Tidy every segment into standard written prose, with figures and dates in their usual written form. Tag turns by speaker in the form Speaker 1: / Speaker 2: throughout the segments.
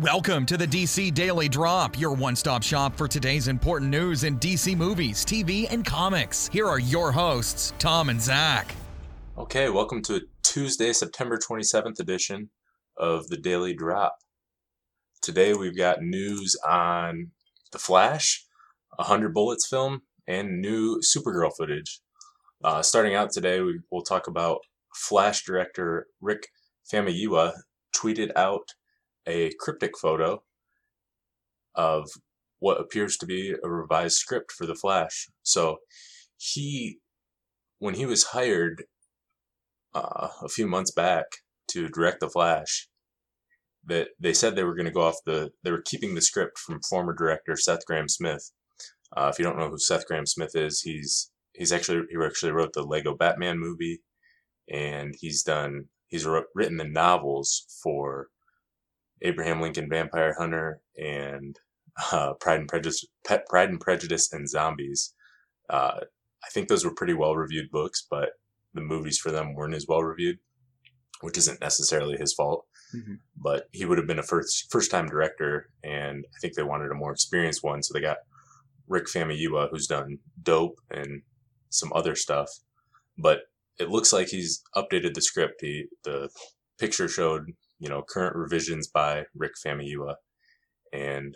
Speaker 1: Welcome to the DC Daily Drop, your one-stop shop for today's important news in DC movies, TV, and comics. Here are your hosts, Tom and Zach.
Speaker 2: Okay, welcome to Tuesday, September 27th edition of the Daily Drop. Today we've got news on The Flash, 100 Bullets film, and new Supergirl footage. Starting out today, we'll talk about Flash director Rick Famuyiwa tweeted out a cryptic photo of what appears to be a revised script for The Flash. So when he was hired a few months back to direct The Flash, that they said they were going to go off they were keeping the script from former director Seth Grahame-Smith. If you don't know who Seth Grahame-Smith is, he actually wrote the Lego Batman movie, and he's written the novels for Abraham Lincoln Vampire Hunter and Pride and Prejudice and Zombies. I think those were pretty well reviewed books, but the movies for them weren't as well reviewed, which isn't necessarily his fault. Mm-hmm. But he would have been a first time director, and I think they wanted a more experienced one, so they got Rick Famuyiwa, who's done Dope and some other stuff. But it looks like he's updated the script. The picture showed current revisions by Rick Famuyiwa, and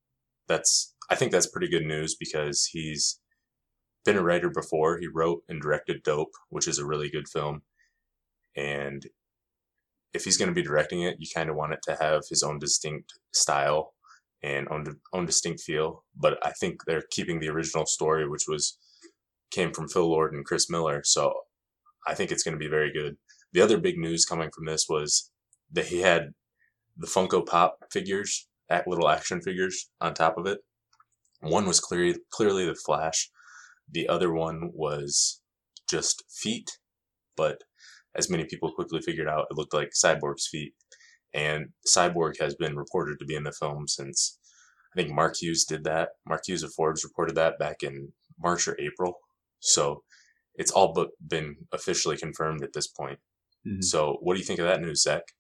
Speaker 2: I think that's pretty good news because he's been a writer before. He wrote and directed Dope, which is a really good film, and if he's going to be directing it, you kind of want it to have his own distinct style and own distinct feel. But I think they're keeping the original story, which came from Phil Lord and Chris Miller, so I think it's going to be very good. The other big news coming from this was that he had the Funko Pop figures, little action figures on top of it. One was clearly the Flash. The other one was just feet, but as many people quickly figured out, it looked like Cyborg's feet. And Cyborg has been reported to be in the film since, I think Mark Hughes did that. Mark Hughes of Forbes reported that back in March or April. So it's all but been officially confirmed at this point. Mm-hmm. So what do you think of that news, Zach?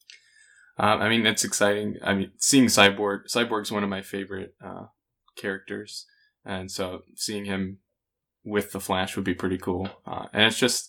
Speaker 3: It's exciting. Seeing Cyborg's one of my favorite characters. And so seeing him with the Flash would be pretty cool. And it's just,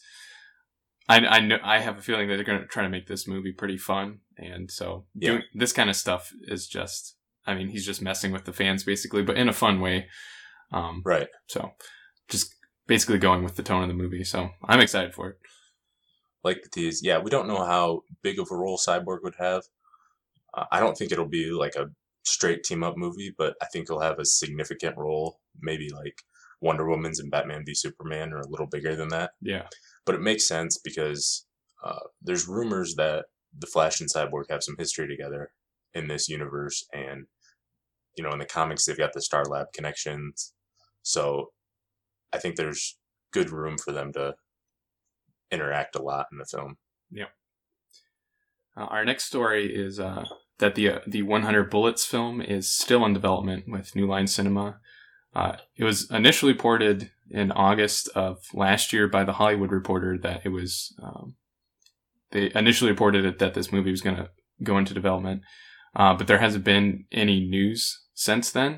Speaker 3: I know, I have a feeling that they're going to try to make this movie pretty fun. And so doing this kind of stuff is just, he's just messing with the fans basically, but in a fun way.
Speaker 2: Right.
Speaker 3: So just basically going with the tone of the movie. So I'm excited for it.
Speaker 2: Like the tease. Yeah, we don't know how big of a role Cyborg would have. I don't think it'll be like a straight team-up movie, but I think he'll have a significant role, maybe like Wonder Woman's and Batman v Superman, or a little bigger than that.
Speaker 3: Yeah.
Speaker 2: But it makes sense because there's rumors that the Flash and Cyborg have some history together in this universe, and in the comics they've got the Star Lab connections. So I think there's good room for them to interact a lot in the film.
Speaker 3: Yeah. Our next story is that the 100 Bullets film is still in development with New Line Cinema. It was initially reported in August of last year by The Hollywood Reporter that it was. They initially reported it that this movie was going to go into development, but there hasn't been any news since then.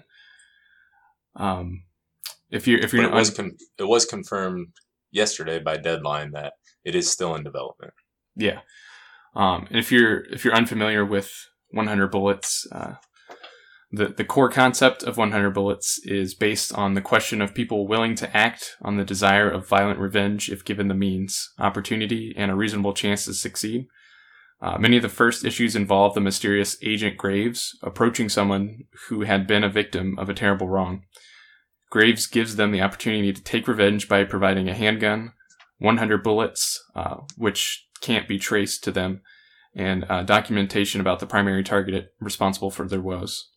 Speaker 2: It was confirmed yesterday by Deadline that it is still in development.
Speaker 3: Yeah. And if you're unfamiliar with 100 Bullets, the core concept of 100 Bullets is based on the question of people willing to act on the desire of violent revenge if given the means, opportunity, and a reasonable chance to succeed. Many of the first issues involve the mysterious Agent Graves approaching someone who had been a victim of a terrible wrong. Graves gives them the opportunity to take revenge by providing a handgun, 100 bullets, which can't be traced to them, and documentation about the primary target responsible for their woes.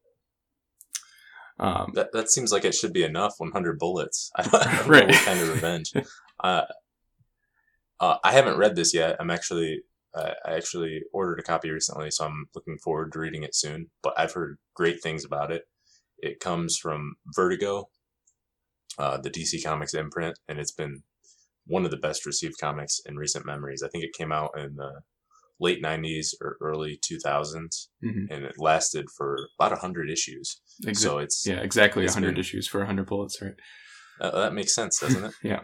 Speaker 2: That seems like it should be enough, 100 bullets. I don't know what kind of revenge. I haven't read this yet. I actually ordered a copy recently, so I'm looking forward to reading it soon. But I've heard great things about it. It comes from Vertigo, the DC Comics imprint, and it's been one of the best received comics in recent memories. I think it came out in the late 90s or early 2000s, and it lasted for about 100 issues. So it's
Speaker 3: exactly 100 issues for 100 bullets, right?
Speaker 2: That makes sense, doesn't it?
Speaker 3: Yeah.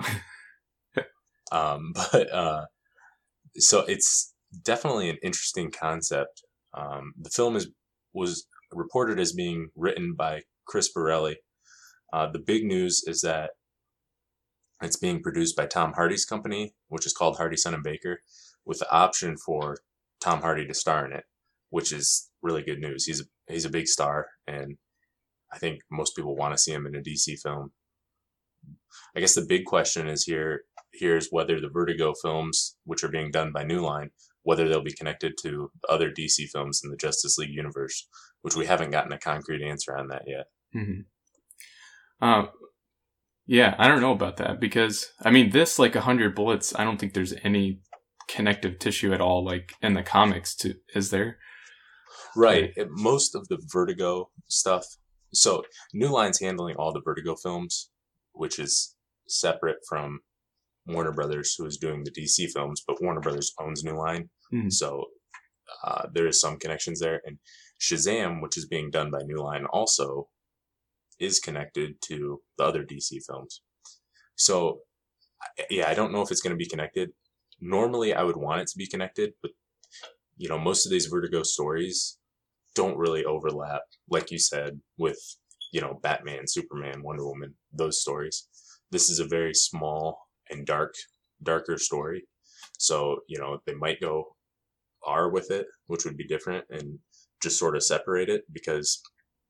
Speaker 2: So it's definitely an interesting concept. The film was reported as being written by Chris Borelli. The big news is that it's being produced by Tom Hardy's company, which is called Hardy, Son and Baker, with the option for Tom Hardy to star in it, which is really good news. He's a big star, and I think most people want to see him in a DC film. I guess the big question is here's whether the Vertigo films, which are being done by New Line, whether they'll be connected to the other DC films in the Justice League universe, which we haven't gotten a concrete answer on that yet.
Speaker 3: Yeah, I don't know about that because, I mean, this, like 100 bullets, I don't think there's any connective tissue at all, like in the comics, is there?
Speaker 2: Right. Most of the Vertigo stuff. So New Line's handling all the Vertigo films, which is separate from Warner Brothers, who is doing the DC films, but Warner Brothers owns New Line. So there is some connections there. And Shazam, which is being done by New Line, also is connected to the other DC films. So, yeah, I don't know if it's going to be connected. Normally, I would want it to be connected, but, most of these Vertigo stories don't really overlap, like you said, with, Batman, Superman, Wonder Woman, those stories. This is a very small and darker story. So, they might go R with it, which would be different, and just sort of separate it, because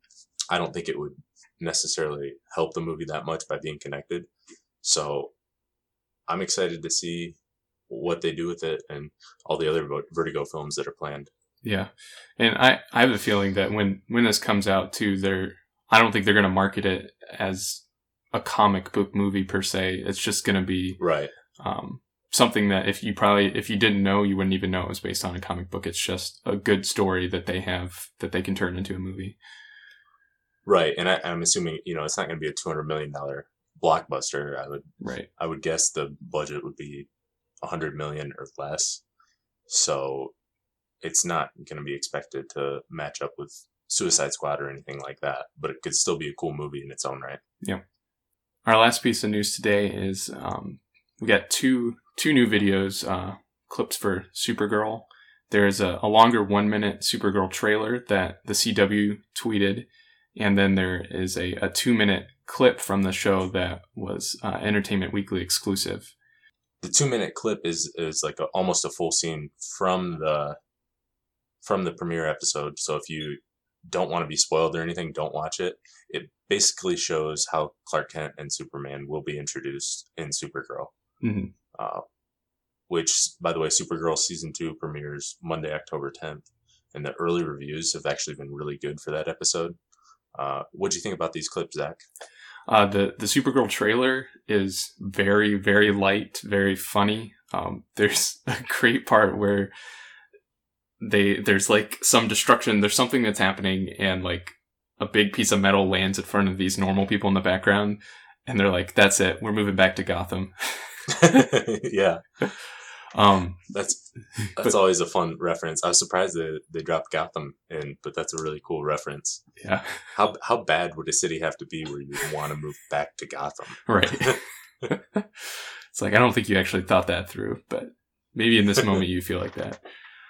Speaker 2: I don't think it would necessarily help the movie that much by being connected. So I'm excited to see what they do with it and all the other Vertigo films that are planned.
Speaker 3: Yeah. And I have a feeling that when this comes out too, I don't think they're going to market it as a comic book movie per se. It's just going to be
Speaker 2: right.
Speaker 3: Something that if you didn't know, you wouldn't even know it was based on a comic book. It's just a good story that they have that they can turn into a movie.
Speaker 2: Right, and I'm assuming it's not going to be a $200 million blockbuster. I would guess the budget would be $100 million or less. So it's not going to be expected to match up with Suicide Squad or anything like that. But it could still be a cool movie in its own right.
Speaker 3: Yeah. Our last piece of news today is we got two new videos, clips for Supergirl. There's a longer 1-minute Supergirl trailer that the CW tweeted. And then there is a 2-minute clip from the show that was Entertainment Weekly exclusive.
Speaker 2: The 2-minute clip is like almost a full scene from the premiere episode. So if you don't want to be spoiled or anything, don't watch it. It basically shows how Clark Kent and Superman will be introduced in Supergirl. Which, by the way, Supergirl Season 2 premieres Monday, October 10th. And the early reviews have actually been really good for that episode. What do you think about these clips, Zach?
Speaker 3: The Supergirl trailer is very, very light, very funny. There's a great part where there's like some destruction. There's something that's happening, and like a big piece of metal lands in front of these normal people in the background, and they're like, "That's it. We're moving back to Gotham."
Speaker 2: Yeah. That's always a fun reference. I was surprised that they dropped Gotham in, but that's a really cool reference.
Speaker 3: Yeah.
Speaker 2: How bad would a city have to be where you want to move back to Gotham?
Speaker 3: Right. It's like, I don't think you actually thought that through, but maybe in this moment you feel like that.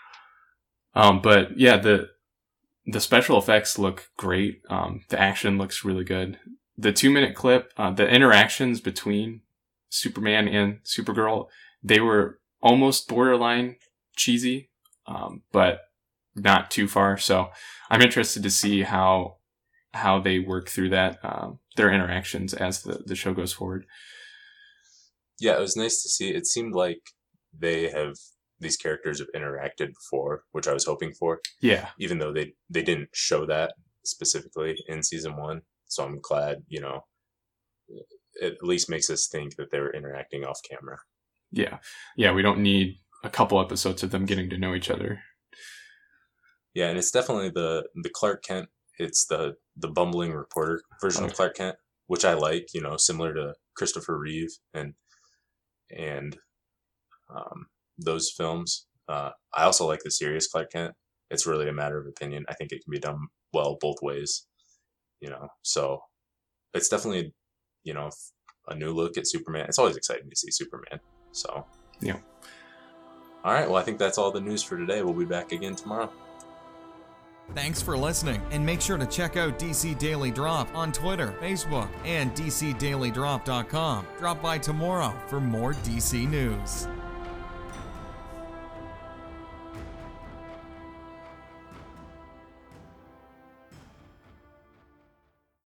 Speaker 3: But yeah, the special effects look great. The action looks really good. The 2-minute clip, the interactions between Superman and Supergirl, they were almost borderline cheesy, but not too far. So I'm interested to see how they work through that, their interactions as the show goes forward.
Speaker 2: Yeah, it was nice to see. It seemed like these characters have interacted before, which I was hoping for.
Speaker 3: Yeah.
Speaker 2: Even though they didn't show that specifically in season 1. So I'm glad, it at least makes us think that they were interacting off camera.
Speaker 3: Yeah. Yeah, we don't need a couple episodes of them getting to know each other.
Speaker 2: Yeah, and it's definitely the Clark Kent. It's the bumbling reporter version of Clark Kent, which I like, similar to Christopher Reeve and those films. I also like the serious Clark Kent. It's really a matter of opinion. I think it can be done well both ways, so it's definitely, a new look at Superman. It's always exciting to see Superman. So,
Speaker 3: yeah.
Speaker 2: All right. Well, I think that's all the news for today. We'll be back again tomorrow.
Speaker 1: Thanks for listening, and make sure to check out DC Daily Drop on Twitter, Facebook, and DCDailyDrop.com. Drop by tomorrow for more DC news.